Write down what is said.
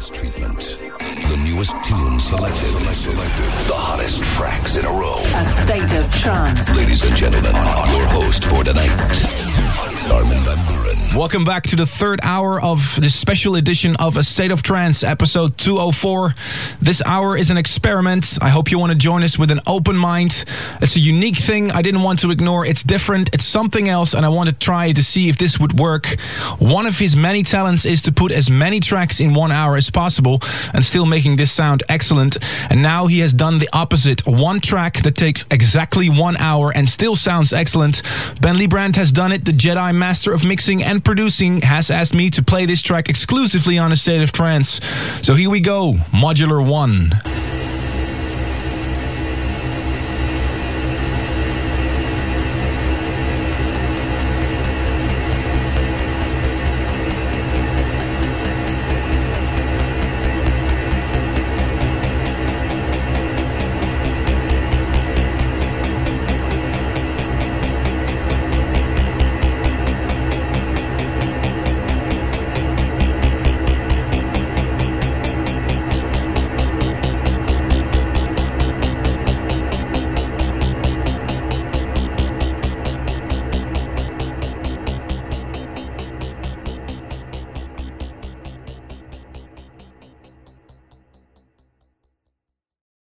Advanced treatment. The newest tunes selected. The hottest tracks in a row. A state of trance. Ladies and gentlemen, your host for tonight, Armin van Buuren. Welcome back to the third hour of this special edition of A State of Trance, episode 204. This hour is an experiment. I hope you want to join us with an open mind. It's a unique thing I didn't want to ignore. It's different. It's something else, and I want to try to see if this would work. One of his many talents is to put as many tracks in 1 hour as possible and still making this sound excellent. And now he has done the opposite. One track that takes exactly 1 hour and still sounds excellent. Ben Liebrand has done it. The Jedi Master of Mixing and Producing has asked me to play this track exclusively on A State of Trance. So here we go, Modular 1.